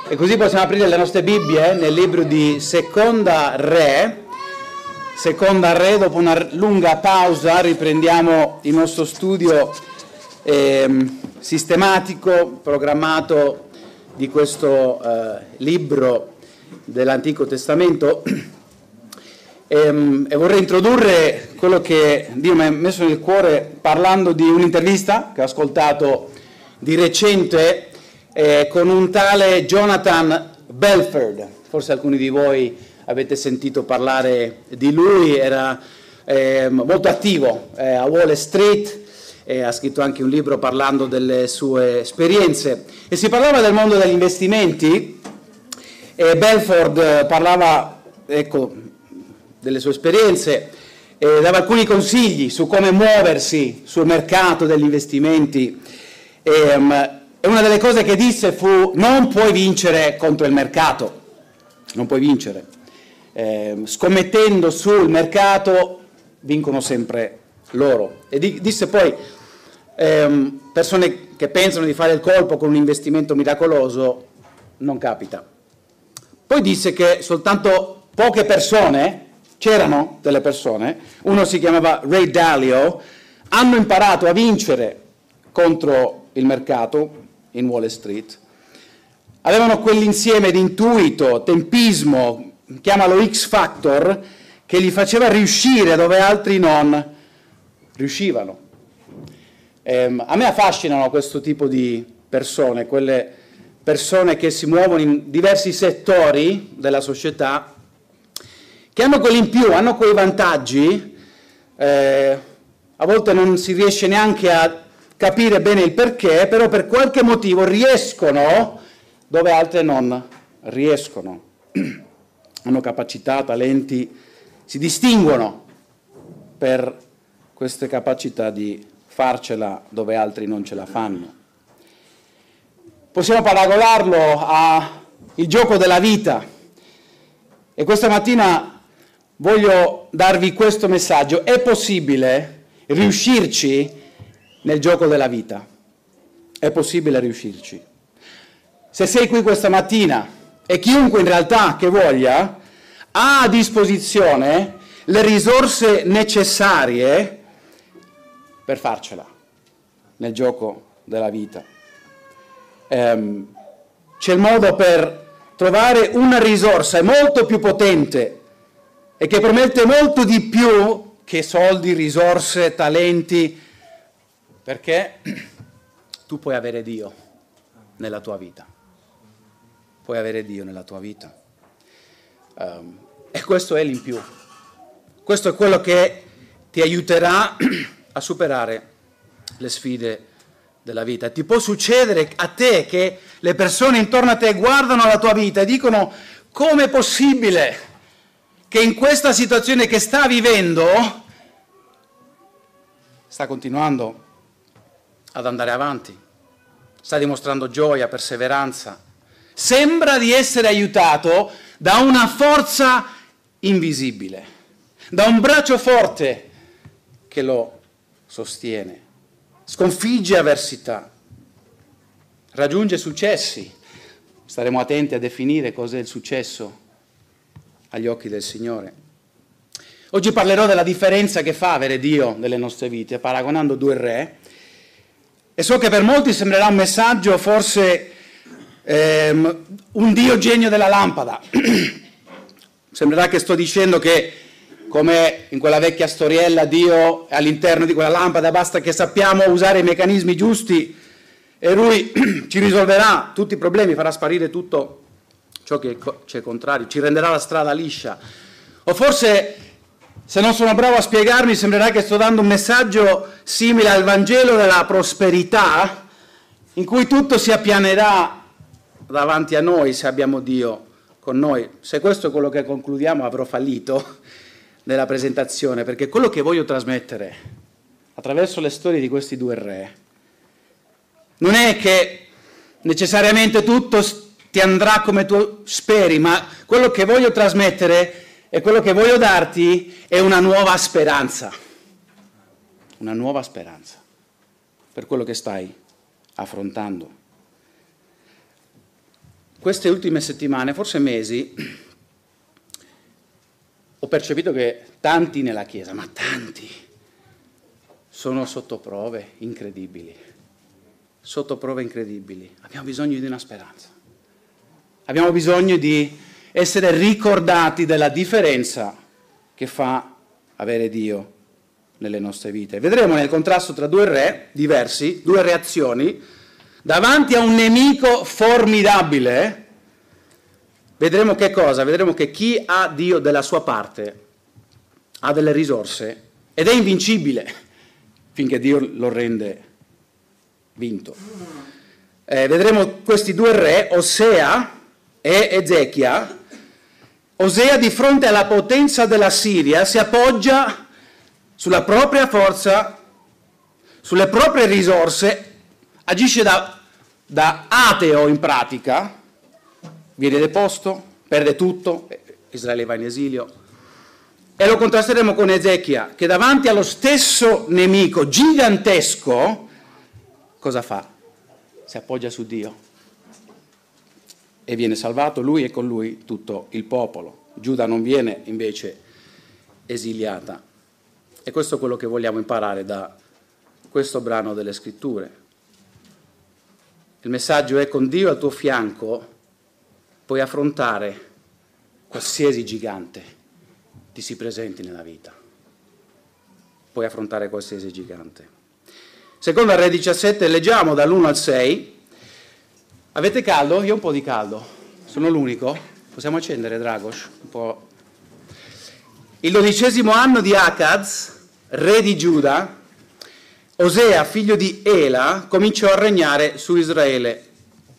E così possiamo aprire le nostre Bibbie nel libro di Seconda Re. Dopo una lunga pausa riprendiamo il nostro studio sistematico, programmato di questo libro dell'Antico Testamento. E vorrei introdurre quello che Dio mi ha messo nel cuore parlando di un'intervista che ho ascoltato di recente con un tale Jonathan Belford. Forse alcuni di voi avete sentito parlare di lui. Era molto attivo a Wall Street, ha scritto anche un libro parlando delle sue esperienze e si parlava del mondo degli investimenti e Belford parlava delle sue esperienze e dava alcuni consigli su come muoversi sul mercato degli investimenti. E una delle cose che disse fu: non puoi vincere contro il mercato, non puoi vincere. Scommettendo sul mercato vincono sempre loro. E disse poi, persone che pensano di fare il colpo con un investimento miracoloso, non capita. Poi disse che soltanto poche persone, c'erano delle persone, uno si chiamava Ray Dalio, hanno imparato a vincere contro il mercato in Wall Street. Avevano quell'insieme di intuito, tempismo, chiamalo X Factor, che li faceva riuscire dove altri non riuscivano. A me affascinano questo tipo di persone, quelle persone che si muovono in diversi settori della società, che hanno quell'in più, hanno quei vantaggi. A volte non si riesce neanche a capire bene il perché, però per qualche motivo riescono dove altre non riescono. Hanno capacità, talenti, si distinguono per queste capacità di farcela dove altri non ce la fanno. Possiamo paragonarlo al gioco della vita. E questa mattina voglio darvi questo messaggio: è possibile riuscirci nel gioco della vita, è possibile riuscirci. Se sei qui questa mattina, e chiunque in realtà che voglia, ha a disposizione le risorse necessarie per farcela nel gioco della vita. C'è il modo per trovare una risorsa molto più potente e che promette molto di più che soldi, risorse, talenti, perché tu puoi avere Dio nella tua vita. Puoi avere Dio nella tua vita. E questo è l'in più. Questo è quello che ti aiuterà a superare le sfide della vita. Ti può succedere a te che le persone intorno a te guardano la tua vita e dicono: com'è possibile che in questa situazione che sta vivendo sta continuando ad andare avanti, sta dimostrando gioia, perseveranza, sembra di essere aiutato da una forza invisibile, da un braccio forte che lo sostiene, sconfigge avversità, raggiunge successi. Staremo attenti a definire cos'è il successo agli occhi del Signore. Oggi parlerò della differenza che fa avere Dio nelle nostre vite, paragonando due re. E so che per molti sembrerà un messaggio forse un Dio genio della lampada. Sembrerà che sto dicendo che, come in quella vecchia storiella, Dio è all'interno di quella lampada, basta che sappiamo usare i meccanismi giusti e Lui ci risolverà tutti i problemi, farà sparire tutto ciò che c'è contrario, ci renderà la strada liscia. O forse, se non sono bravo a spiegarmi, sembrerà che sto dando un messaggio simile al Vangelo della prosperità, in cui tutto si appianerà davanti a noi se abbiamo Dio con noi. Se questo è quello che concludiamo, avrò fallito nella presentazione, perché quello che voglio trasmettere attraverso le storie di questi due re non è che necessariamente tutto ti andrà come tu speri, ma quello che voglio trasmettere e quello che voglio darti è una nuova speranza per quello che stai affrontando. queste ultime settimane, forse mesi, ho percepito che tanti nella Chiesa, ma tanti, sono sotto prove incredibili. Sotto prove incredibili. Abbiamo bisogno di una speranza. Abbiamo bisogno di essere ricordati della differenza che fa avere Dio nelle nostre vite. Vedremo nel contrasto tra due re diversi, due reazioni, davanti a un nemico formidabile. Vedremo che cosa? Vedremo che chi ha Dio dalla sua parte ha delle risorse ed è invincibile finché Dio lo rende vinto. Vedremo questi due re, Osea e Ezechia. Osea, di fronte alla potenza della Siria, si appoggia sulla propria forza, sulle proprie risorse, agisce da ateo in pratica, viene deposto, perde tutto, Israele va in esilio. E lo contrasteremo con Ezechia, che davanti allo stesso nemico gigantesco, cosa fa? Si appoggia su Dio e viene salvato lui e con lui tutto il popolo. Giuda non viene invece esiliata. E questo è quello che vogliamo imparare da questo brano delle Scritture. Il messaggio è: con Dio al tuo fianco puoi affrontare qualsiasi gigante ti si presenti nella vita. Puoi affrontare qualsiasi gigante. Seconda Re 17, leggiamo dall'1 al 6. Avete caldo? Io ho un po' di caldo. Sono l'unico? Possiamo accendere, Dragos? Un po'. Il 12° anno di Acaz, re di Giuda, Osea, figlio di Ela, cominciò a regnare su Israele.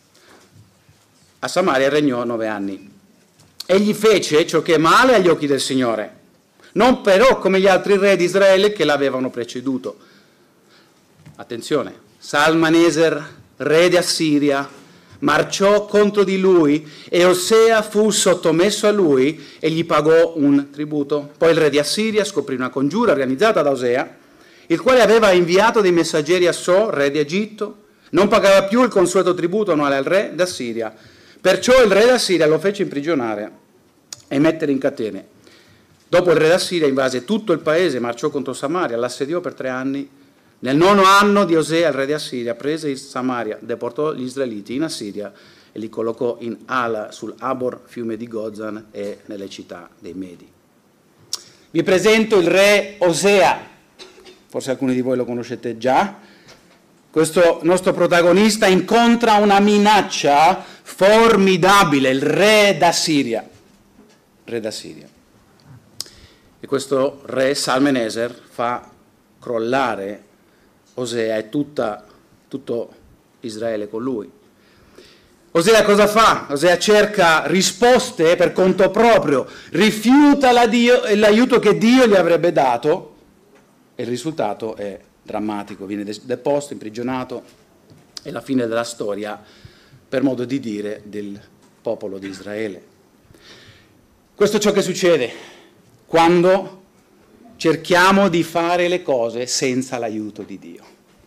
A Samaria regnò 9 anni. Egli fece ciò che è male agli occhi del Signore, non però come gli altri re di Israele che l'avevano preceduto. Attenzione, Salmaneser, re di Assiria, marciò contro di lui e Osea fu sottomesso a lui e gli pagò un tributo. Poi il re di Assiria scoprì una congiura organizzata da Osea, il quale aveva inviato dei messaggeri a So, re di Egitto, non pagava più il consueto tributo annuale al re d'Assiria. Perciò il re d'Assiria lo fece imprigionare e mettere in catene. Dopo il re d'Assiria invase tutto il paese, marciò contro Samaria, l'assediò per 3 anni. Nel 9° anno di Osea, il re di Assiria prese Samaria, deportò gli israeliti in Assiria e li collocò in Ala, sul Abor, fiume di Gozan, e nelle città dei Medi. Vi presento il re Osea. Forse alcuni di voi lo conoscete già. Questo nostro protagonista incontra una minaccia formidabile, il re d'Assiria. Re d'Assiria. E questo re, Salmaneser, fa crollare Osea e tutto Israele con lui. Osea cosa fa? Osea cerca risposte per conto proprio, rifiuta l'aiuto che Dio gli avrebbe dato e il risultato è drammatico, viene deposto, imprigionato, è la fine della storia, per modo di dire, del popolo di Israele. Questo è ciò che succede quando cerchiamo di fare le cose senza l'aiuto di Dio.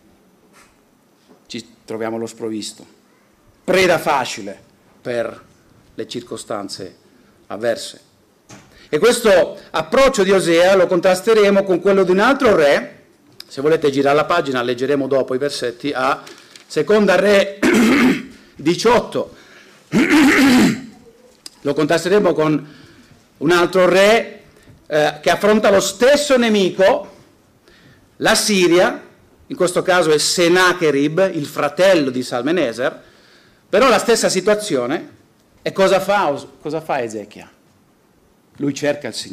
Ci troviamo allo sprovvisto, preda facile per le circostanze avverse. E questo approccio di Osea lo contrasteremo con quello di un altro re. Se volete girare la pagina, leggeremo dopo i versetti, a Seconda Re 18. Lo contrasteremo con un altro re che affronta lo stesso nemico, la Siria, in questo caso è Sennacherib, il fratello di Salmaneser, però la stessa situazione. E cosa fa Ezechia? Lui cerca il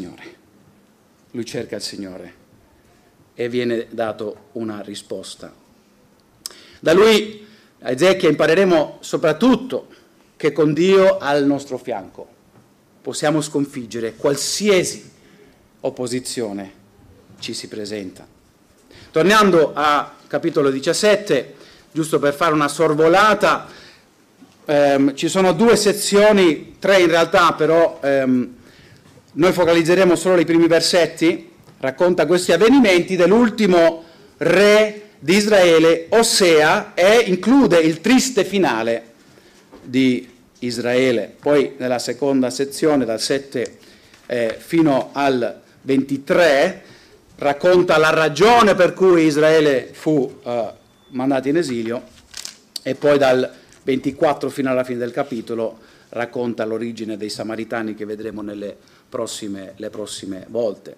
Signore e viene dato una risposta. Da lui, a Ezechia, impareremo soprattutto che con Dio al nostro fianco possiamo sconfiggere qualsiasi opposizione ci si presenta. Tornando a capitolo 17, giusto per fare una sorvolata, ci sono 2 sezioni, 3 in realtà, però noi focalizzeremo solo i primi versetti. Racconta questi avvenimenti dell'ultimo re di Israele, Osea, e include il triste finale di Israele. Poi nella seconda sezione, dal 7 fino al 23, racconta la ragione per cui Israele fu mandato in esilio, e poi dal 24 fino alla fine del capitolo racconta l'origine dei Samaritani, che vedremo le prossime volte.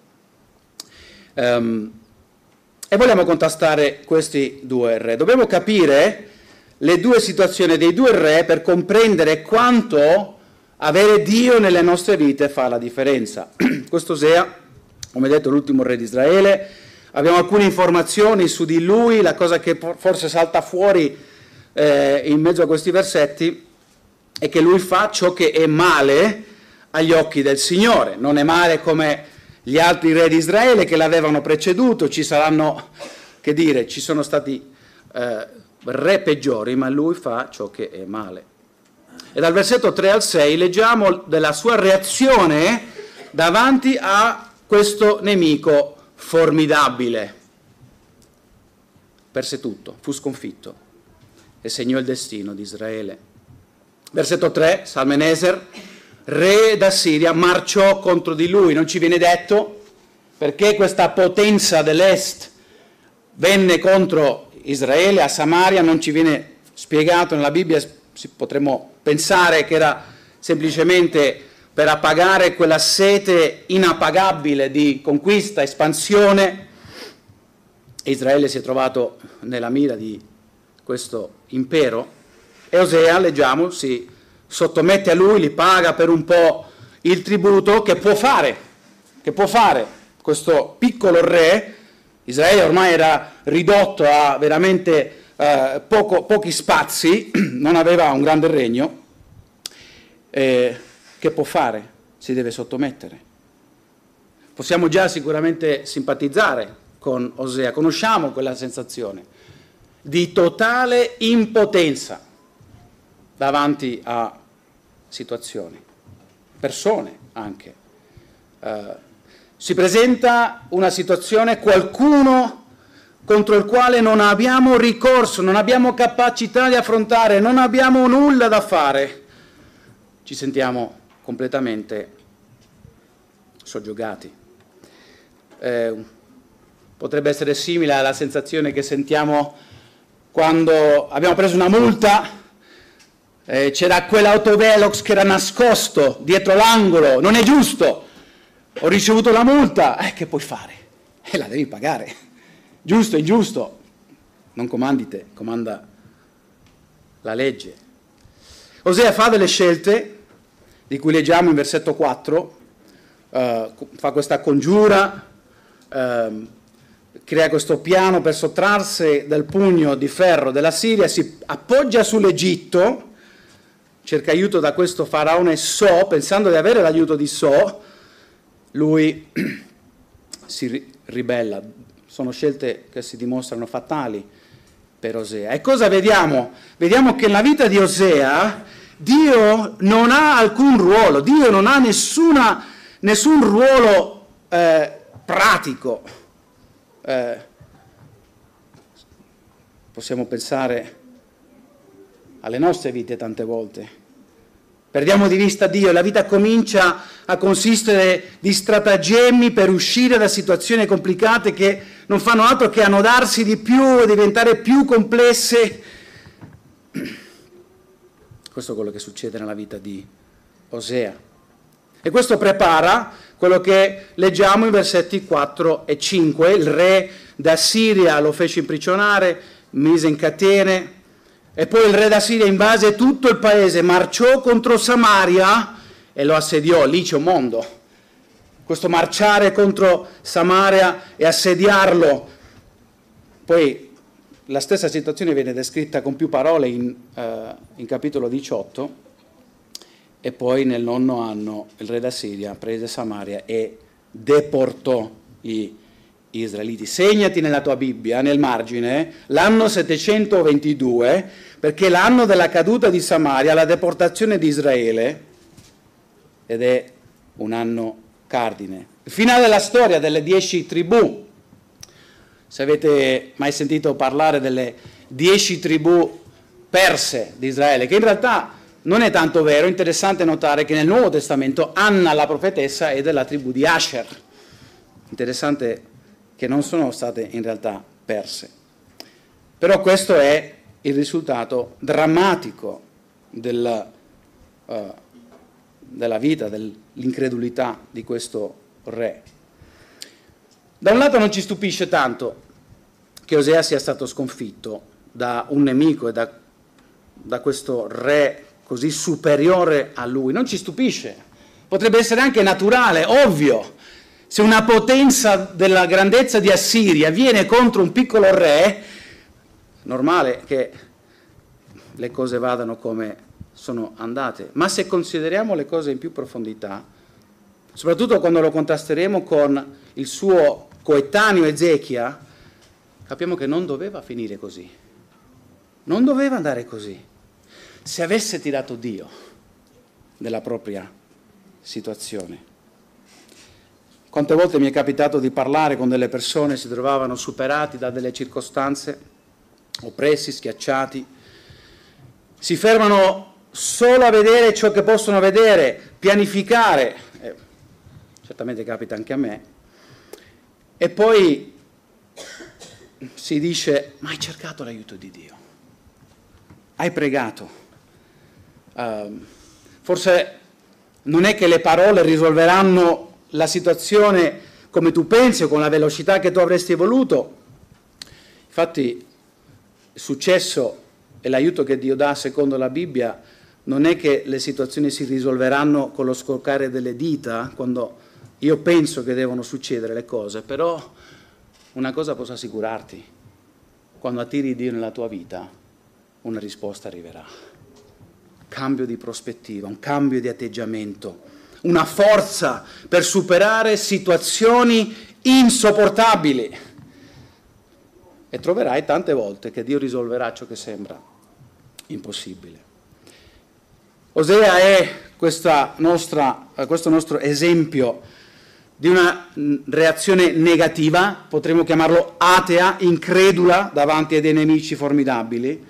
E vogliamo contrastare questi due re. Dobbiamo capire le due situazioni dei due re per comprendere quanto avere Dio nelle nostre vite fa la differenza. Questo Osea, come detto, è l'ultimo re di Israele. Abbiamo alcune informazioni su di lui. La cosa che forse salta fuori in mezzo a questi versetti è che lui fa ciò che è male agli occhi del Signore. Non è male come gli altri re di Israele che l'avevano preceduto. Ci saranno, che dire, ci sono stati re peggiori, ma lui fa ciò che è male. E dal versetto 3 al 6 leggiamo della sua reazione davanti a questo nemico formidabile. Perse tutto, fu sconfitto e segnò il destino di Israele. Versetto 3, Salmaneser, re d'Assiria, marciò contro di lui. Non ci viene detto perché questa potenza dell'est venne contro Israele a Samaria, non ci viene spiegato nella Bibbia. Potremmo pensare che era semplicemente per appagare quella sete inappagabile di conquista, espansione. Israele si è trovato nella mira di questo impero e Osea, leggiamo, si sottomette a lui, li paga per un po' il tributo che può fare questo piccolo re. Israele ormai era ridotto a veramente pochi spazi, non aveva un grande regno. Che può fare? Si deve sottomettere. Possiamo già sicuramente simpatizzare con Osea, conosciamo quella sensazione di totale impotenza davanti a situazioni, persone anche. Si presenta una situazione, qualcuno contro il quale non abbiamo ricorso, non abbiamo capacità di affrontare, non abbiamo nulla da fare. Ci sentiamo completamente soggiogati. Potrebbe essere simile alla sensazione che sentiamo quando abbiamo preso una multa, c'era quell'autovelox che era nascosto dietro l'angolo, non è giusto, ho ricevuto la multa, che puoi fare? La devi pagare, giusto, ingiusto, non comandi te, comanda la legge. Osea fa delle scelte, di cui leggiamo in versetto 4, fa questa congiura, crea questo piano per sottrarsi dal pugno di ferro della Siria, si appoggia sull'Egitto, cerca aiuto da questo faraone So, pensando di avere l'aiuto di So, lui si ribella. Sono scelte che si dimostrano fatali per Osea. E cosa vediamo? Vediamo che nella vita di Osea Dio non ha alcun ruolo, Dio non ha nessun ruolo pratico. Possiamo pensare alle nostre vite tante volte. Perdiamo di vista Dio e la vita comincia a consistere di stratagemmi per uscire da situazioni complicate che non fanno altro che annodarsi di più e diventare più complesse. Questo è quello che succede nella vita di Osea. E questo prepara quello che leggiamo in versetti 4 e 5. Il re d'Assiria lo fece imprigionare, mise in catene, e poi il re d'Assiria invase tutto il paese, marciò contro Samaria e lo assediò. Lì c'è un mondo. Questo marciare contro Samaria e assediarlo. Poi la stessa situazione viene descritta con più parole in capitolo 18, e poi nel 9° anno il re d'Assiria prese Samaria e deportò gli israeliti. Segnati nella tua Bibbia, nel margine, l'anno 722, perché l'anno della caduta di Samaria, la deportazione di Israele, ed è un anno cardine. Il finale della storia delle 10 tribù. Se avete mai sentito parlare delle 10 tribù perse di Israele, che in realtà non è tanto vero. È interessante notare che nel Nuovo Testamento Anna, la profetessa, è della tribù di Asher. Interessante che non sono state in realtà perse. Però questo è il risultato drammatico della vita, dell'incredulità di questo re. Da un lato non ci stupisce tanto che Osea sia stato sconfitto da un nemico e da questo re così superiore a lui. Non ci stupisce. Potrebbe essere anche naturale, ovvio. Se una potenza della grandezza di Assiria viene contro un piccolo re, normale che le cose vadano come sono andate. Ma se consideriamo le cose in più profondità, soprattutto quando lo contrasteremo con il suo coetaneo Ezechia, capiamo che non doveva finire così. Non doveva andare così. Se avesse tirato Dio della propria situazione. Quante volte mi è capitato di parlare con delle persone che si trovavano superati da delle circostanze, oppressi, schiacciati, si fermano solo a vedere ciò che possono vedere, pianificare, certamente capita anche a me, e poi si dice: ma hai cercato l'aiuto di Dio? Hai pregato? Forse non è che le parole risolveranno la situazione come tu pensi o con la velocità che tu avresti voluto. Infatti il successo e l'aiuto che Dio dà secondo la Bibbia non è che le situazioni si risolveranno con lo scorcare delle dita quando io penso che devono succedere le cose, però una cosa posso assicurarti: quando attiri Dio nella tua vita una risposta arriverà. Cambio di prospettiva, un cambio di atteggiamento, una forza per superare situazioni insopportabili. E troverai tante volte che Dio risolverà ciò che sembra impossibile. Osea è questo nostro esempio di una reazione negativa, potremmo chiamarlo atea, incredula davanti a dei nemici formidabili.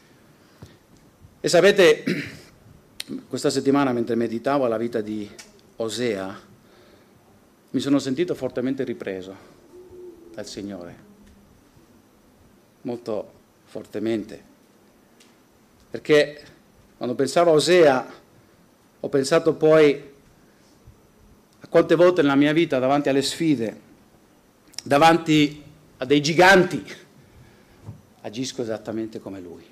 E sapete, questa settimana mentre meditavo alla vita di Osea, mi sono sentito fortemente ripreso dal Signore, molto fortemente, perché quando pensavo a Osea ho pensato poi a quante volte nella mia vita davanti alle sfide, davanti a dei giganti, agisco esattamente come lui,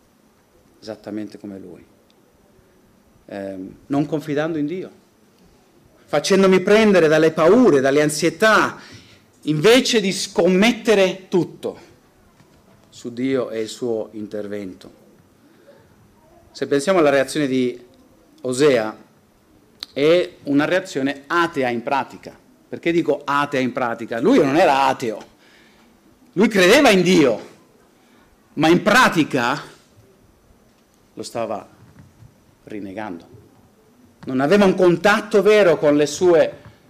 non confidando in Dio, facendomi prendere dalle paure, dalle ansietà, invece di scommettere tutto su Dio e il suo intervento. Se pensiamo alla reazione di Osea, è una reazione atea in pratica. Perché dico atea in pratica? Lui non era ateo, lui credeva in Dio, ma in pratica lo stava rinnegando. Non aveva un contatto vero con le sue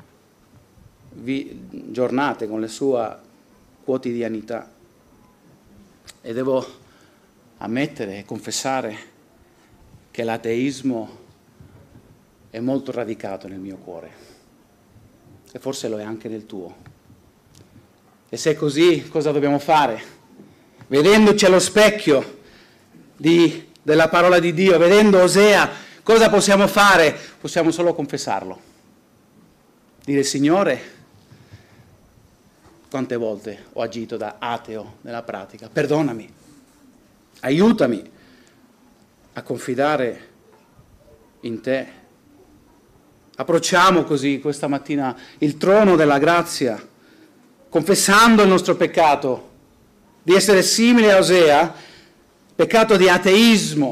giornate, con la sua quotidianità. E devo ammettere e confessare che l'ateismo è molto radicato nel mio cuore, e forse lo è anche nel tuo. E se è così, cosa dobbiamo fare? Vedendoci allo specchio della parola di Dio, vedendo Osea, cosa possiamo fare? Possiamo solo confessarlo. Dire: Signore, quante volte ho agito da ateo nella pratica, perdonami, aiutami a confidare in te. Approcciamo così questa mattina il trono della grazia, confessando il nostro peccato, di essere simili a Osea, peccato di ateismo,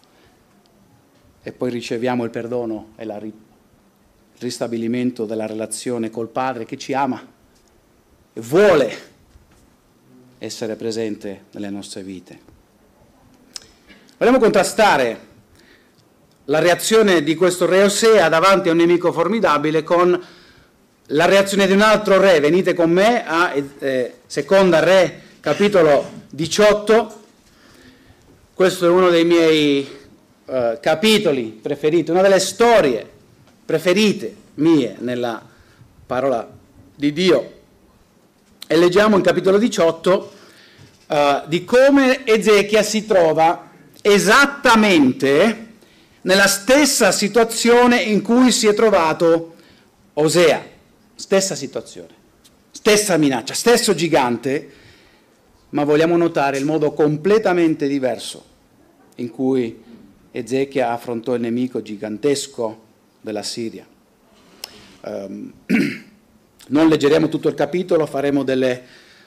e poi riceviamo il perdono e il ristabilimento della relazione col Padre che ci ama e vuole essere presente nelle nostre vite. Vogliamo contrastare la reazione di questo re Osea davanti a un nemico formidabile con la reazione di un altro re. Venite con me a Seconda Re, capitolo 18. Questo è uno dei miei capitoli preferiti, una delle storie preferite mie nella parola di Dio. E leggiamo in capitolo 18 di come Ezechia si trova esattamente nella stessa situazione in cui si è trovato Osea. Stessa situazione, stessa minaccia, stesso gigante, ma vogliamo notare il modo completamente diverso in cui Ezechia affrontò il nemico gigantesco della Siria. Non leggeremo tutto il capitolo, faremo delle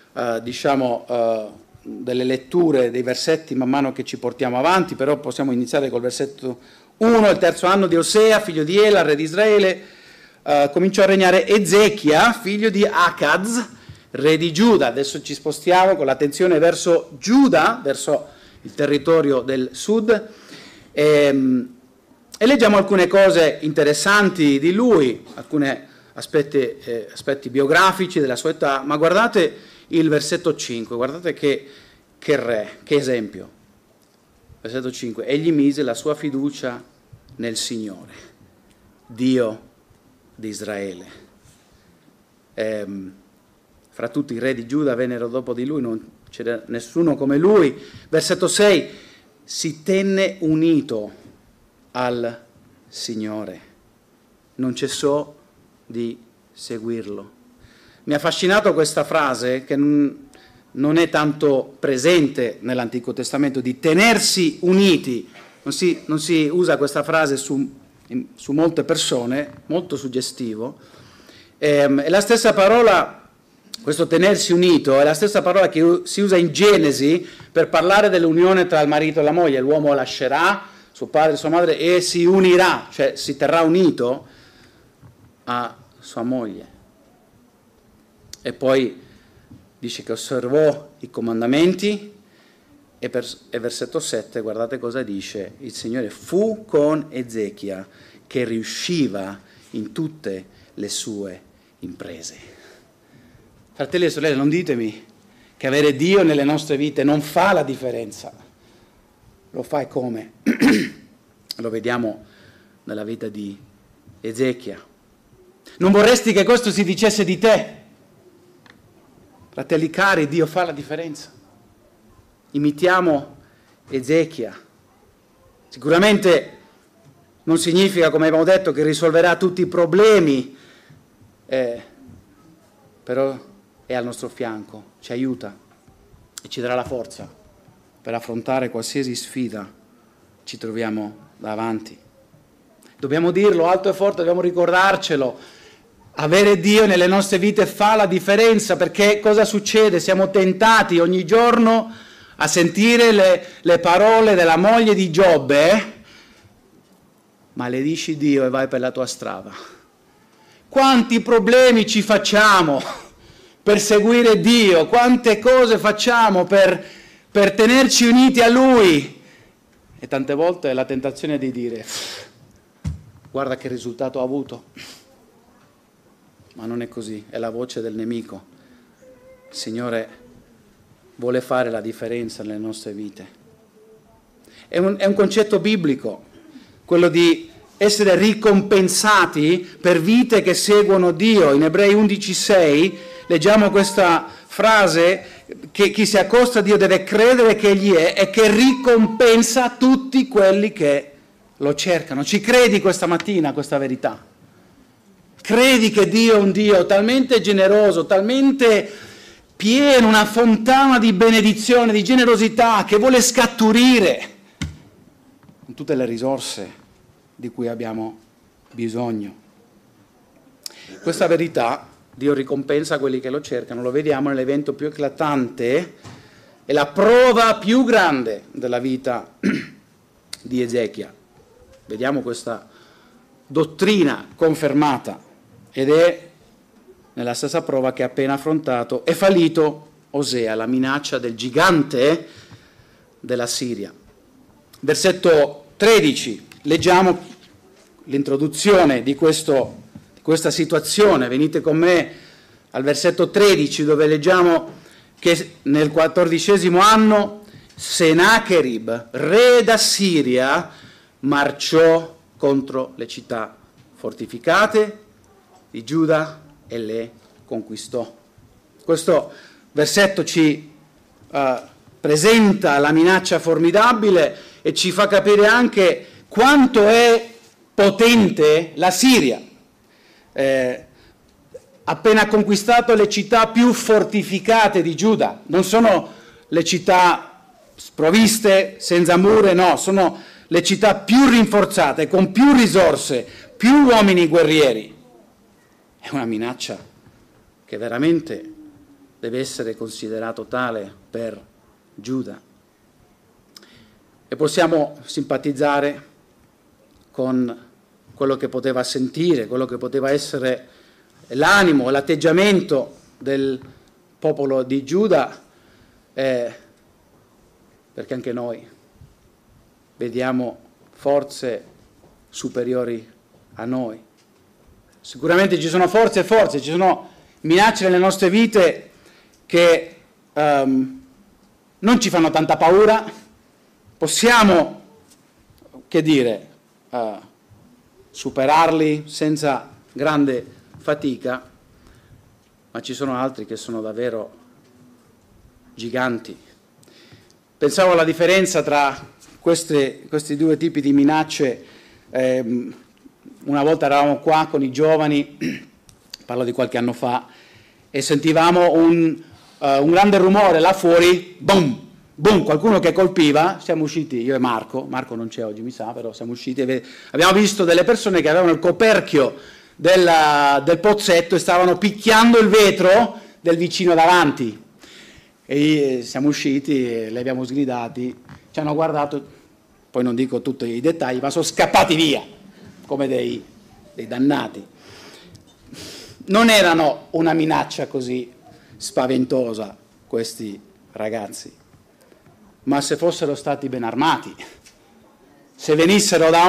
letture dei versetti man mano che ci portiamo avanti, però possiamo iniziare col versetto 1. Il terzo anno di Osea, figlio di Ela, re di Israele, cominciò a regnare Ezechia, figlio di Acaz, re di Giuda. Adesso ci spostiamo con l'attenzione verso Giuda, verso il territorio del sud, e leggiamo alcune cose interessanti di lui, alcuni aspetti biografici della sua età, ma guardate il versetto 5, guardate che re, che esempio. Versetto 5, egli mise la sua fiducia nel Signore, Dio di Israele. Fra tutti i re di Giuda vennero dopo di lui, non c'era nessuno come lui. Versetto 6, si tenne unito al Signore, non cessò di seguirlo. Mi ha affascinato questa frase che non è tanto presente nell'Antico Testamento, di tenersi uniti. Non si usa questa frase su molte persone, molto suggestivo. È la stessa parola, questo tenersi unito, è la stessa parola che si usa in Genesi per parlare dell'unione tra il marito e la moglie. L'uomo lascerà suo padre e sua madre e si unirà, cioè si terrà unito a sua moglie. E poi dice che osservò i comandamenti e versetto 7, guardate cosa dice, il Signore fu con Ezechia che riusciva in tutte le sue imprese. Fratelli e sorelle, non ditemi che avere Dio nelle nostre vite non fa la differenza. Lo fa e come? Lo vediamo nella vita di Ezechia. Non vorresti che questo si dicesse di te? Fratelli cari, Dio fa la differenza. Imitiamo Ezechia. Sicuramente non significa, come abbiamo detto, che risolverà tutti i problemi, però è al nostro fianco, ci aiuta e ci darà la forza per affrontare qualsiasi sfida ci troviamo davanti. Dobbiamo dirlo alto e forte, dobbiamo ricordarcelo. Avere Dio nelle nostre vite fa la differenza, perché cosa succede? Siamo tentati ogni giorno a sentire le parole della moglie di Giobbe, maledisci Dio e vai per la tua strada. Quanti problemi ci facciamo per seguire Dio, quante cose facciamo per tenerci uniti a Lui, e tante volte la tentazione di dire guarda che risultato ha avuto. Ma non è così, è la voce del nemico. Il Signore vuole fare la differenza nelle nostre vite. È un concetto biblico, quello di essere ricompensati per vite che seguono Dio. In Ebrei 11,6 leggiamo questa frase, che chi si accosta a Dio deve credere che Egli è e che ricompensa tutti quelli che lo cercano. Ci credi questa mattina questa verità? Credi che Dio è un Dio talmente generoso, talmente pieno, una fontana di benedizione, di generosità, che vuole scaturire con tutte le risorse di cui abbiamo bisogno. Questa verità, Dio ricompensa quelli che lo cercano, lo vediamo nell'evento più eclatante e la prova più grande della vita di Ezechia. Vediamo questa dottrina confermata. Ed è nella stessa prova che ha appena affrontato e fallito Osea, la minaccia del gigante della Siria. Versetto 13, leggiamo l'introduzione di questa situazione. Venite con me al versetto 13, dove leggiamo che nel 14° anno Senacherib, re d'Assiria, marciò contro le città fortificate di Giuda e le conquistò. Questo versetto ci presenta la minaccia formidabile e ci fa capire anche quanto è potente la Siria. Appena conquistato le città più fortificate di Giuda, non sono le città sprovviste, senza mura, no, sono le città più rinforzate, con più risorse, più uomini guerrieri. È una minaccia che veramente deve essere considerato tale per Giuda. E possiamo simpatizzare con quello che poteva sentire, quello che poteva essere l'animo, l'atteggiamento del popolo di Giuda, perché anche noi vediamo forze superiori a noi. Sicuramente ci sono forze e forze, ci sono minacce nelle nostre vite che non ci fanno tanta paura, possiamo, superarli senza grande fatica, ma ci sono altri che sono davvero giganti. Pensavo alla differenza tra questi due tipi di minacce. Una volta eravamo qua con i giovani, parlo di qualche anno fa, e sentivamo un grande rumore là fuori, boom, boom, qualcuno che colpiva. Siamo usciti, io e Marco non c'è oggi mi sa, però siamo usciti e abbiamo visto delle persone che avevano il coperchio del pozzetto e stavano picchiando il vetro del vicino davanti. E siamo usciti e li abbiamo sgridati, ci hanno guardato, poi non dico tutti i dettagli, ma sono scappati via come dei dannati. Non erano una minaccia così spaventosa questi ragazzi, ma se fossero stati ben armati, se venissero da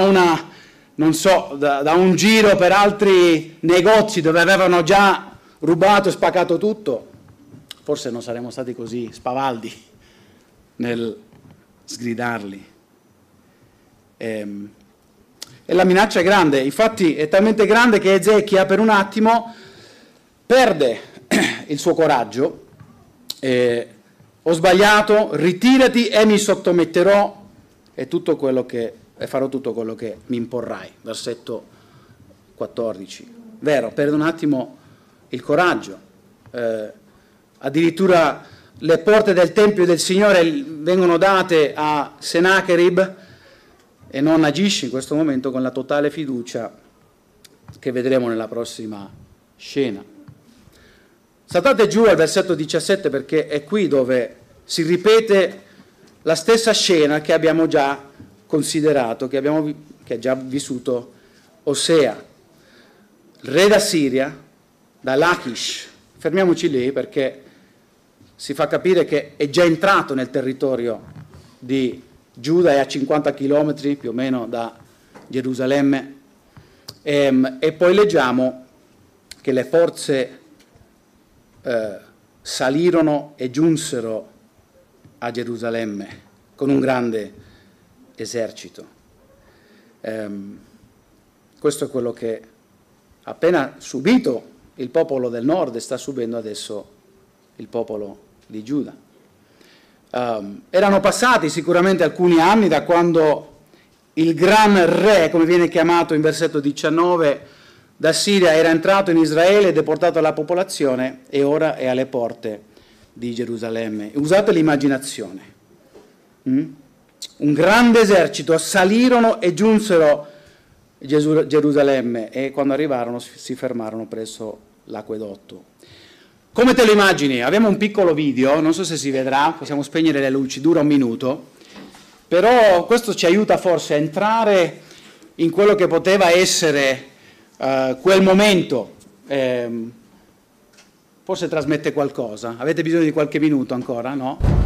un giro per altri negozi dove avevano già rubato e spaccato tutto, forse non saremmo stati così spavaldi nel sgridarli. E la minaccia è grande, infatti è talmente grande che Ezechia per un attimo perde il suo coraggio. Ho sbagliato, ritirati e mi sottometterò e farò tutto quello che mi imporrai. Versetto 14. Vero, perde un attimo il coraggio. Addirittura le porte del Tempio del Signore vengono date a Sennacherib e non agisce in questo momento con la totale fiducia che vedremo nella prossima scena. Saltate giù al versetto 17 perché è qui dove si ripete la stessa scena che abbiamo già considerato, che ha già vissuto Osea. Il re da Siria, da Lachish. Fermiamoci lì perché si fa capire che è già entrato nel territorio di Giuda, è a 50 chilometri più o meno da Gerusalemme, e poi leggiamo che le forze salirono e giunsero a Gerusalemme con un grande esercito. Questo è quello che appena subito il popolo del nord sta subendo adesso il popolo di Giuda. Erano passati sicuramente alcuni anni da quando il gran re, come viene chiamato in versetto 19, da Siria era entrato in Israele e deportato la popolazione e ora è alle porte di Gerusalemme. Usate l'immaginazione. Un grande esercito salirono e giunsero a Gerusalemme e quando arrivarono si fermarono presso l'acquedotto. Come te lo immagini? Abbiamo un piccolo video, non so se si vedrà, possiamo spegnere le luci, dura un minuto, però questo ci aiuta forse a entrare in quello che poteva essere quel momento. Forse trasmette qualcosa. Avete bisogno di qualche minuto ancora, no?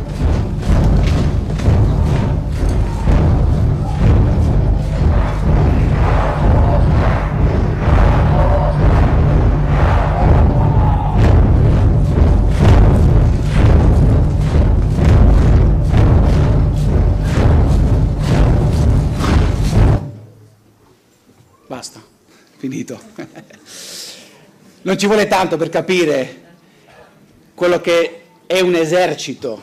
basta, finito. Non ci vuole tanto per capire quello che è un esercito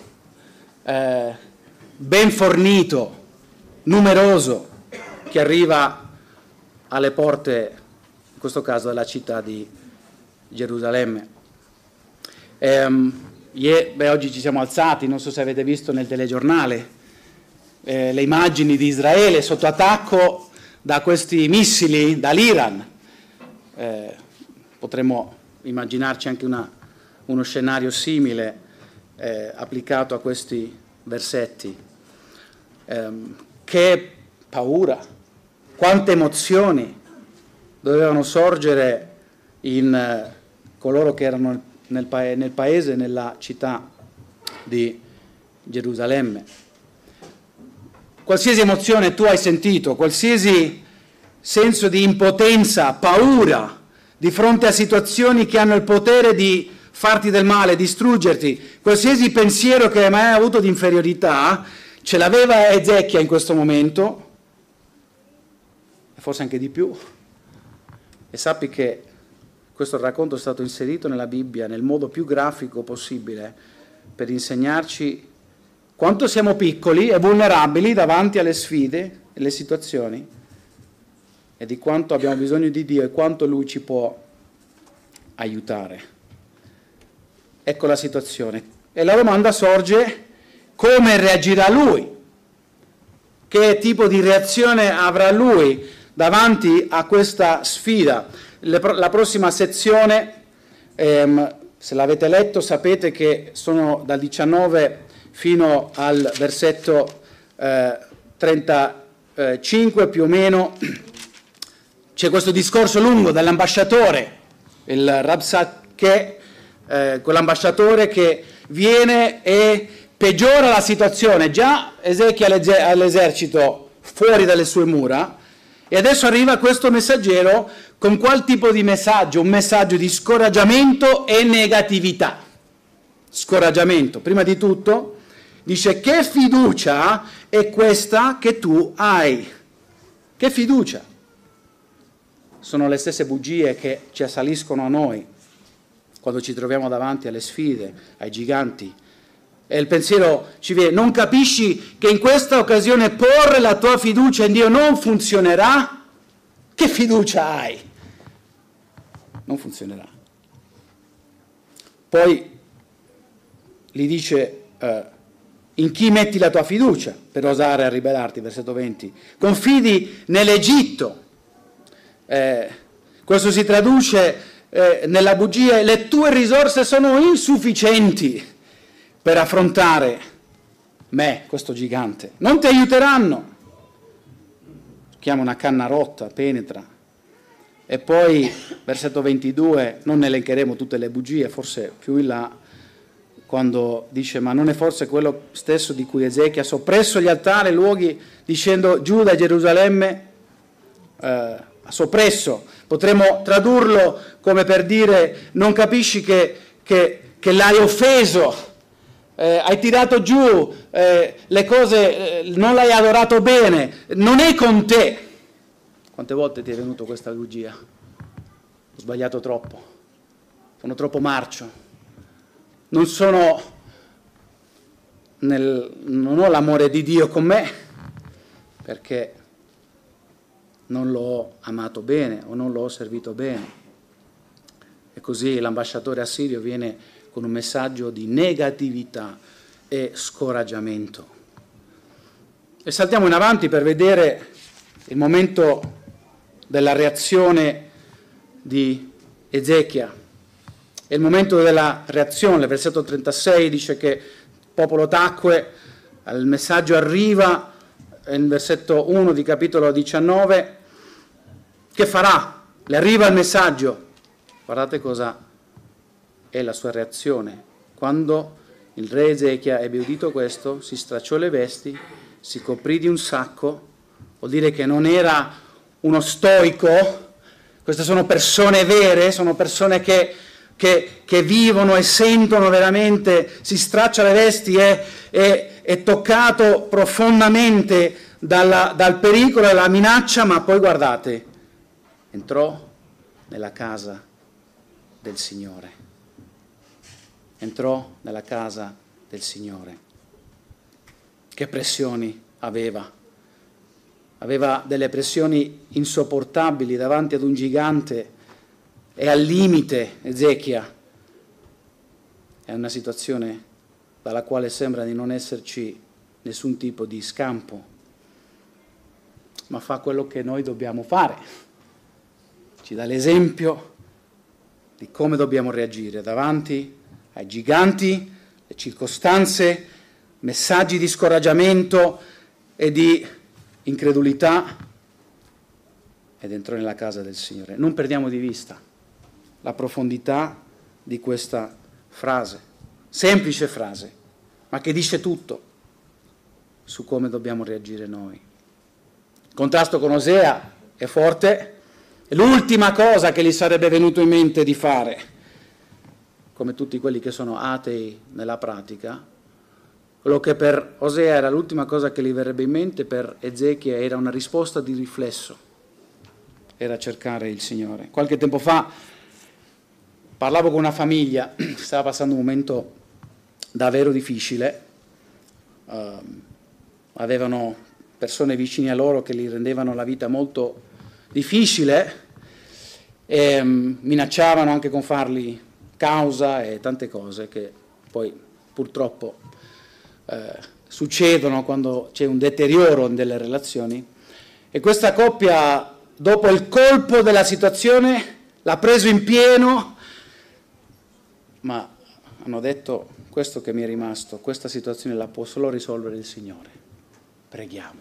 ben fornito, numeroso, che arriva alle porte, in questo caso della città di Gerusalemme. Oggi ci siamo alzati, non so se avete visto nel telegiornale, le immagini di Israele sotto attacco da questi missili dall'Iran. Potremmo immaginarci anche uno scenario simile applicato a questi versetti. Che paura, quante emozioni dovevano sorgere in coloro che erano nel paese, nella città di Gerusalemme. Qualsiasi emozione tu hai sentito, qualsiasi senso di impotenza, paura di fronte a situazioni che hanno il potere di farti del male, distruggerti, qualsiasi pensiero che hai mai avuto di inferiorità, ce l'aveva Ezechia in questo momento, e forse anche di più. E sappi che questo racconto è stato inserito nella Bibbia nel modo più grafico possibile per insegnarci quanto siamo piccoli e vulnerabili davanti alle sfide e alle situazioni, e di quanto abbiamo bisogno di Dio e quanto Lui ci può aiutare. Ecco la situazione. E la domanda sorge: come reagirà Lui? Che tipo di reazione avrà Lui davanti a questa sfida? La prossima sezione, se l'avete letto, sapete che sono dal 19 fino al versetto 35 più o meno. C'è questo discorso lungo dell'ambasciatore, il Rabshakeh, quell'ambasciatore che viene e peggiora la situazione. Già Ezechia all'esercito fuori dalle sue mura, e adesso arriva questo messaggero con qual tipo di messaggio? Un messaggio di scoraggiamento e negatività. Scoraggiamento. Prima di tutto dice: che fiducia è questa che tu hai? Che fiducia? Sono le stesse bugie che ci assaliscono a noi quando ci troviamo davanti alle sfide, ai giganti. E il pensiero ci viene: non capisci che in questa occasione porre la tua fiducia in Dio non funzionerà? Che fiducia hai? Non funzionerà. Poi gli dice: in chi metti la tua fiducia per osare a ribellarti? Versetto 20. Confidi nell'Egitto. Questo si traduce nella bugia: le tue risorse sono insufficienti per affrontare me, questo gigante. Non ti aiuteranno. Chiama una canna rotta, penetra. E poi, versetto 22, non elencheremo tutte le bugie, forse più in là, quando dice: ma non è forse quello stesso di cui Ezechia ha soppresso gli altari, luoghi, dicendo Giuda e Gerusalemme, ha soppresso. Potremmo tradurlo come per dire: non capisci che l'hai offeso, hai tirato giù le cose, non l'hai adorato bene, non è con te. Quante volte ti è venuto questa bugia? Ho sbagliato troppo, sono troppo marcio, non ho l'amore di Dio con me perché non l'ho amato bene o non l'ho servito bene. E così l'ambasciatore assirio viene con un messaggio di negatività e scoraggiamento. E saltiamo in avanti per vedere il momento della reazione di Ezechia. È il momento della reazione. Il versetto 36 dice che il popolo tacque, il messaggio arriva, nel versetto 1 di capitolo 19, che farà? Le arriva il messaggio. Guardate cosa è la sua reazione. Quando il re Ezechia ebbe udito questo, si stracciò le vesti, si coprì di un sacco. Vuol dire che non era uno stoico. Queste sono persone vere, sono persone che vivono e sentono veramente. Si straccia le vesti, è toccato profondamente dal pericolo e dalla minaccia, ma poi guardate, entrò nella casa del Signore. Entrò nella casa del Signore. Che pressioni aveva? Aveva delle pressioni insopportabili davanti ad un gigante e al limite Ezechia. È una situazione dalla quale sembra di non esserci nessun tipo di scampo, ma fa quello che noi dobbiamo fare. Ci dà l'esempio di come dobbiamo reagire davanti ai giganti, le circostanze, messaggi di scoraggiamento e di incredulità, ed entrò nella casa del Signore. Non perdiamo di vista la profondità di questa frase, semplice frase, ma che dice tutto su come dobbiamo reagire noi. Il contrasto con Osea è forte, è l'ultima cosa che gli sarebbe venuto in mente di fare, come tutti quelli che sono atei nella pratica. Quello che per Osea era l'ultima cosa che gli verrebbe in mente, per Ezechia era una risposta di riflesso, era cercare il Signore. Qualche tempo fa parlavo con una famiglia, stava passando un momento davvero difficile, avevano persone vicine a loro che gli rendevano la vita molto difficile e minacciavano anche con fargli causa e tante cose che poi purtroppo succedono quando c'è un deterioro delle relazioni. E questa coppia, dopo il colpo della situazione, l'ha preso in pieno, ma hanno detto: questo che mi è rimasto, questa situazione la può solo risolvere il Signore. Preghiamo.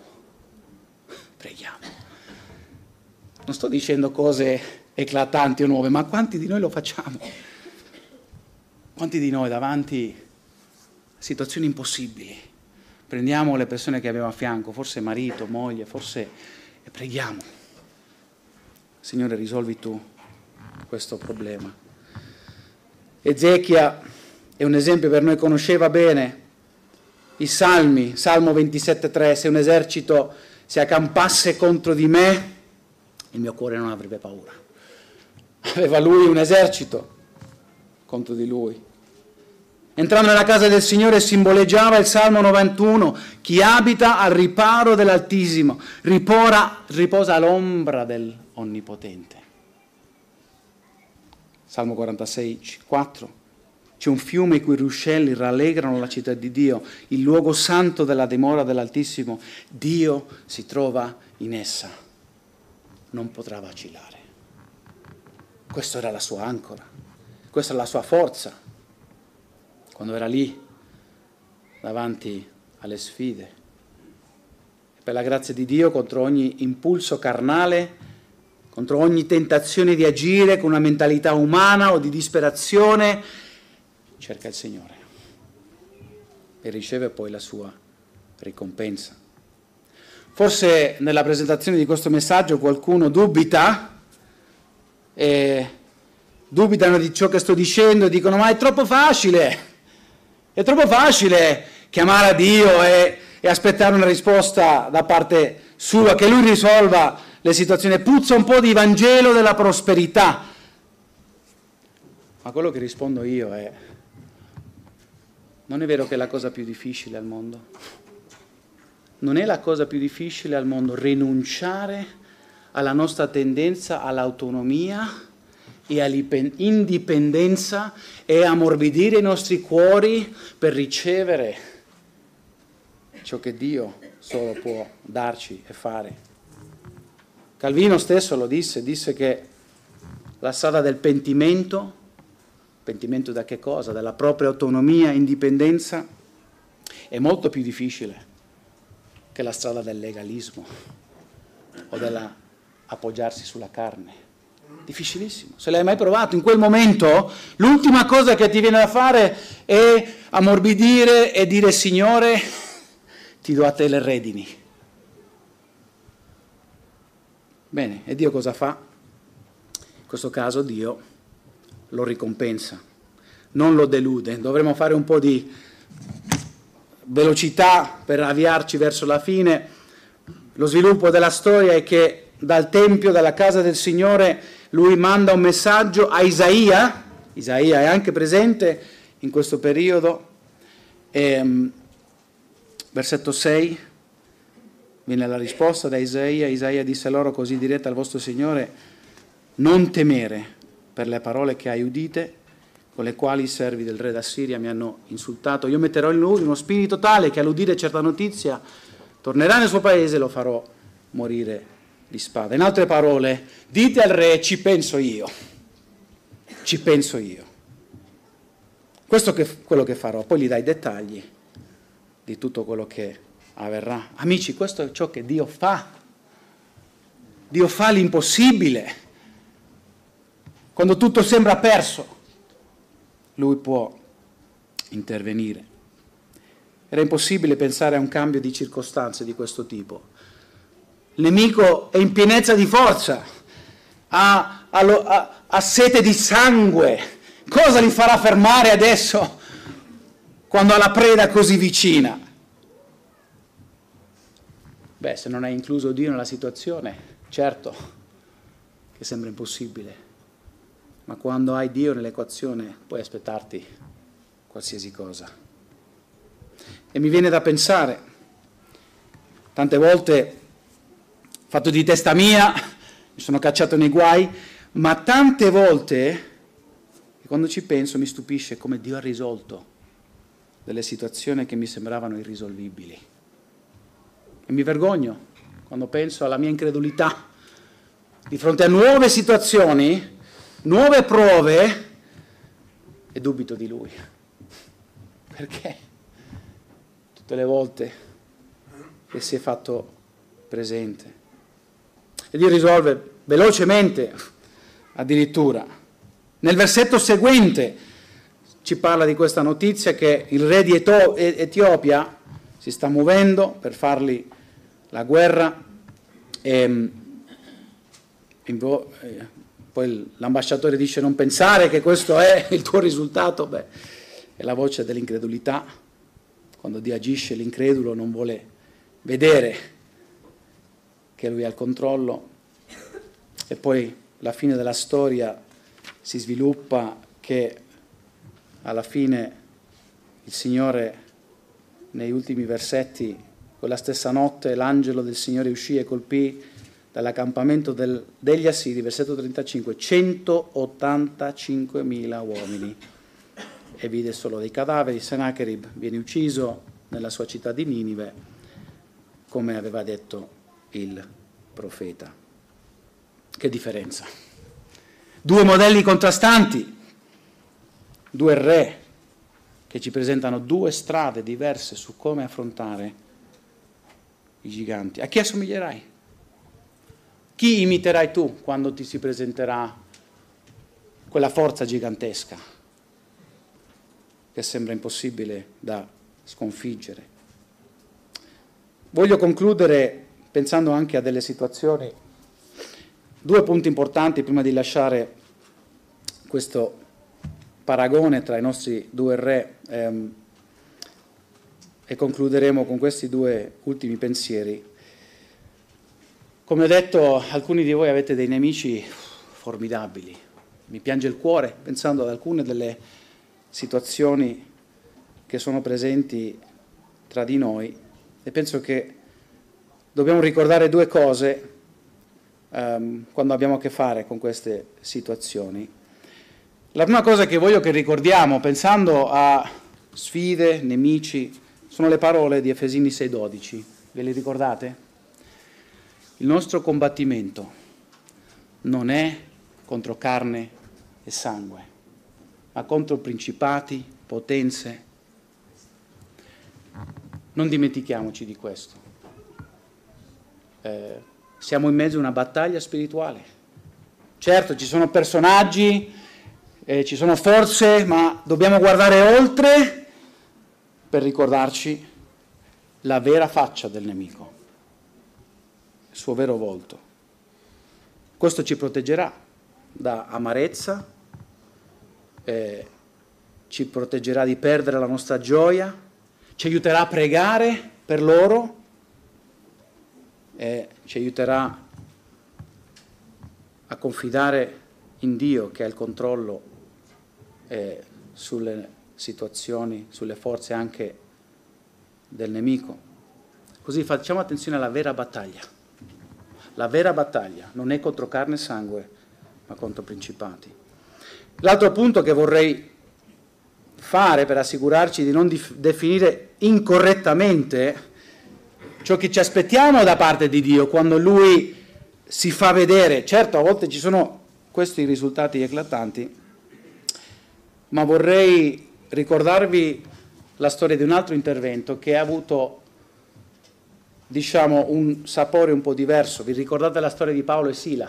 Non sto dicendo cose eclatanti o nuove, ma quanti di noi lo facciamo? Quanti di noi davanti a situazioni impossibili prendiamo le persone che abbiamo a fianco, forse marito, moglie, forse, e preghiamo: Signore, risolvi tu questo problema. Ezechia è un esempio per noi, conosceva bene i salmi, Salmo 27,3: se un esercito si accampasse contro di me, il mio cuore non avrebbe paura. Aveva lui un esercito contro di lui. Entrando nella casa del Signore simboleggiava il Salmo 91: chi abita al riparo dell'Altissimo riposa all'ombra dell'Onnipotente. Salmo 46,4: c'è un fiume i cui ruscelli rallegrano la città di Dio, il luogo santo della dimora dell'Altissimo. Dio si trova in essa, non potrà vacillare. Questa era la sua ancora, questa è la sua forza quando era lì davanti alle sfide. E per la grazia di Dio, contro ogni impulso carnale, contro ogni tentazione di agire con una mentalità umana o di disperazione, cerca il Signore e riceve poi la sua ricompensa. Forse nella presentazione di questo messaggio qualcuno dubitano di ciò che sto dicendo e dicono: ma è troppo facile chiamare a Dio e aspettare una risposta da parte sua, che Lui risolva le situazioni. Puzza un po' di Vangelo della prosperità. Ma quello che rispondo io è: non è vero che è la cosa più difficile al mondo? Non è la cosa più difficile al mondo rinunciare alla nostra tendenza all'autonomia e all'indipendenza e ammorbidire i nostri cuori per ricevere ciò che Dio solo può darci e fare? Calvino stesso lo disse che la strada del pentimento da che cosa? Della propria autonomia e indipendenza è molto più difficile che la strada del legalismo o dell'appoggiarsi sulla carne. Difficilissimo. Se l'hai mai provato, in quel momento l'ultima cosa che ti viene da fare è ammorbidire e dire: Signore, ti do a te le redini. Bene, e Dio cosa fa? In questo caso Dio lo ricompensa, non lo delude. Dovremmo fare un po' di velocità per avviarci verso la fine. Lo sviluppo della storia è che dal Tempio, dalla casa del Signore, lui manda un messaggio a Isaia. Isaia è anche presente in questo periodo. Versetto 6, viene la risposta da Isaia. Isaia disse loro: così direte al vostro Signore, non temere per le parole che hai udite, con le quali i servi del re d'Assiria mi hanno insultato. Io metterò in lui uno spirito tale che all'udire certa notizia tornerà nel suo paese e lo farò morire di spada. In altre parole, dite al re: ci penso io, ci penso io. Questo è quello che farò. Poi gli dai i dettagli di tutto quello che avverrà. Amici, questo è ciò che Dio fa. Dio fa l'impossibile. Quando tutto sembra perso, Lui può intervenire. Era impossibile pensare a un cambio di circostanze di questo tipo. Il nemico è in pienezza di forza, ha sete di sangue. Cosa li farà fermare adesso quando ha la preda così vicina? Beh, se non hai incluso Dio nella situazione, certo che sembra impossibile, ma quando hai Dio nell'equazione puoi aspettarti qualsiasi cosa. E mi viene da pensare, tante volte ho fatto di testa mia, mi sono cacciato nei guai, ma tante volte, quando ci penso, mi stupisce come Dio ha risolto delle situazioni che mi sembravano irrisolvibili. E mi vergogno quando penso alla mia incredulità di fronte a nuove situazioni, nuove prove, e dubito di Lui. Perché tutte le volte che si è fatto presente. E Dio risolve velocemente, addirittura. Nel versetto seguente ci parla di questa notizia che il re di Etiopia si sta muovendo per fargli la guerra e poi l'ambasciatore dice: non pensare che questo è il tuo risultato. Beh, è la voce dell'incredulità. Quando Dio agisce, l'incredulo non vuole vedere che lui ha il controllo. E poi la fine della storia si sviluppa che alla fine il Signore, nei ultimi versetti, quella stessa notte l'angelo del Signore uscì e colpì dall'accampamento degli Assiri, versetto 35, 185.000 uomini, e vide solo dei cadaveri. Sennacherib viene ucciso nella sua città di Ninive, come aveva detto il profeta. Che differenza! Due modelli contrastanti, due re che ci presentano due strade diverse su come affrontare i giganti. A chi assomiglierai? Chi imiterai tu quando ti si presenterà quella forza gigantesca che sembra impossibile da sconfiggere? Voglio concludere pensando anche a delle situazioni. Due punti importanti prima di lasciare questo paragone tra i nostri due re e concluderemo con questi due ultimi pensieri. Come ho detto, alcuni di voi avete dei nemici formidabili. Mi piange il cuore pensando ad alcune delle situazioni che sono presenti tra di noi, e penso che dobbiamo ricordare due cose quando abbiamo a che fare con queste situazioni. La prima cosa che voglio che ricordiamo, pensando a sfide, nemici, sono le parole di Efesini 6,12. Ve le ricordate? Il nostro combattimento non è contro carne e sangue, ma contro principati, potenze. Non dimentichiamoci di questo. Siamo in mezzo a una battaglia spirituale. Certo, ci sono personaggi, ci sono forze, ma dobbiamo guardare oltre per ricordarci la vera faccia del nemico, il suo vero volto. Questo ci proteggerà da amarezza, ci proteggerà di perdere la nostra gioia, ci aiuterà a pregare per loro, ci aiuterà a confidare in Dio che ha il controllo sulle situazioni, sulle forze anche del nemico. Così facciamo attenzione alla vera battaglia. La vera battaglia non è contro carne e sangue, ma contro principati. L'altro punto che vorrei fare per assicurarci di non definire incorrettamente ciò che ci aspettiamo da parte di Dio quando Lui si fa vedere. Certo, a volte ci sono questi risultati eclatanti, ma vorrei ricordarvi la storia di un altro intervento che ha avuto, diciamo, un sapore un po' diverso. Vi ricordate la storia di Paolo e Sila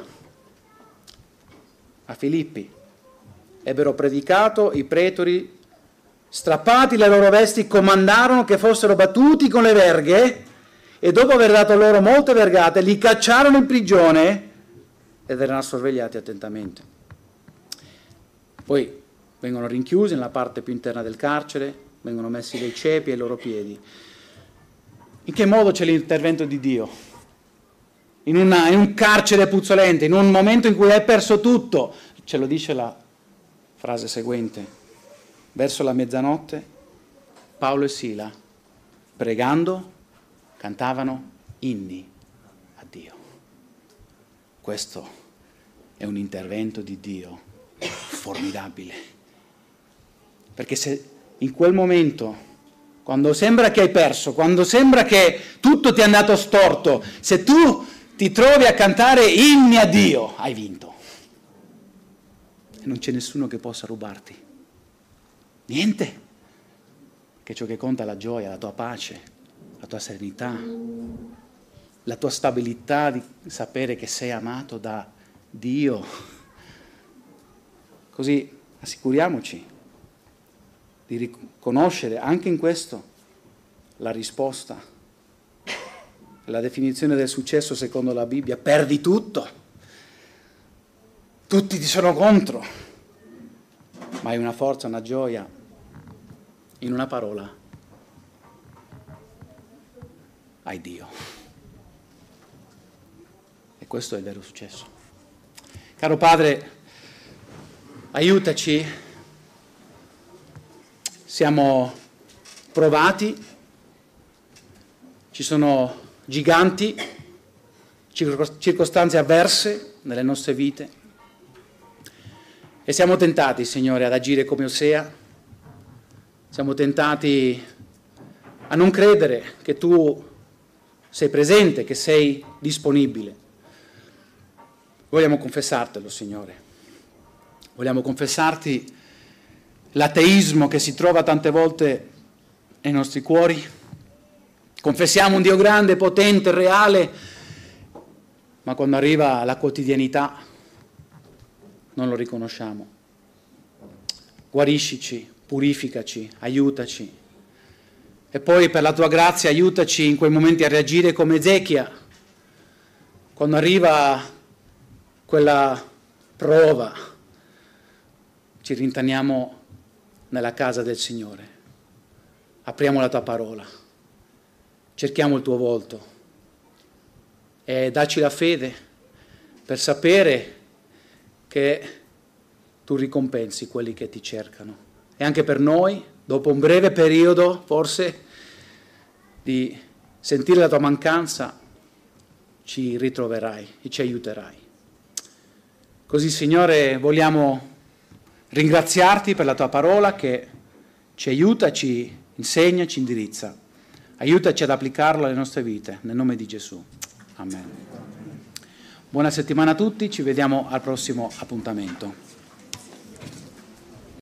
a Filippi? Ebbero predicato, i pretori, strappati le loro vesti, comandarono che fossero battuti con le verghe e dopo aver dato loro molte vergate li cacciarono in prigione ed erano sorvegliati attentamente. Poi vengono rinchiusi nella parte più interna del carcere, vengono messi dei cepi ai loro piedi. In che modo c'è l'intervento di Dio? In un carcere puzzolente, in un momento in cui hai perso tutto, ce lo dice la frase seguente: verso la mezzanotte Paolo e Sila, pregando, cantavano inni a Dio. Questo è un intervento di Dio formidabile, perché se in quel momento, quando sembra che hai perso, quando sembra che tutto ti è andato storto, se tu ti trovi a cantare inni a Dio, hai vinto. E non c'è nessuno che possa rubarti. Niente. Che ciò che conta è la gioia, la tua pace, la tua serenità, la tua stabilità di sapere che sei amato da Dio. Così assicuriamoci di riconoscere anche in questo la risposta, la definizione del successo secondo la Bibbia: perdi tutto, tutti ti sono contro, ma hai una forza, una gioia, in una parola: hai Dio. E questo è il vero successo. Caro Padre, aiutaci. Siamo provati, ci sono giganti, circostanze avverse nelle nostre vite e siamo tentati, Signore, ad agire come Osea, siamo tentati a non credere che Tu sei presente, che sei disponibile. Vogliamo confessartelo, Signore, vogliamo confessarti l'ateismo che si trova tante volte nei nostri cuori. Confessiamo un Dio grande, potente, reale, ma quando arriva la quotidianità non lo riconosciamo. Guariscici, purificaci, aiutaci. E poi per la Tua grazia aiutaci in quei momenti a reagire come Ezechia. Quando arriva quella prova, ci rintaniamo nella casa del Signore, apriamo la Tua parola, cerchiamo il Tuo volto e dacci la fede per sapere che Tu ricompensi quelli che Ti cercano. E anche per noi, dopo un breve periodo forse di sentire la Tua mancanza, ci ritroverai e ci aiuterai. Così, Signore, vogliamo ringraziarti per la Tua parola che ci aiuta, ci insegna, ci indirizza. Aiutaci ad applicarla alle nostre vite, nel nome di Gesù. Amen. Buona settimana a tutti, ci vediamo al prossimo appuntamento.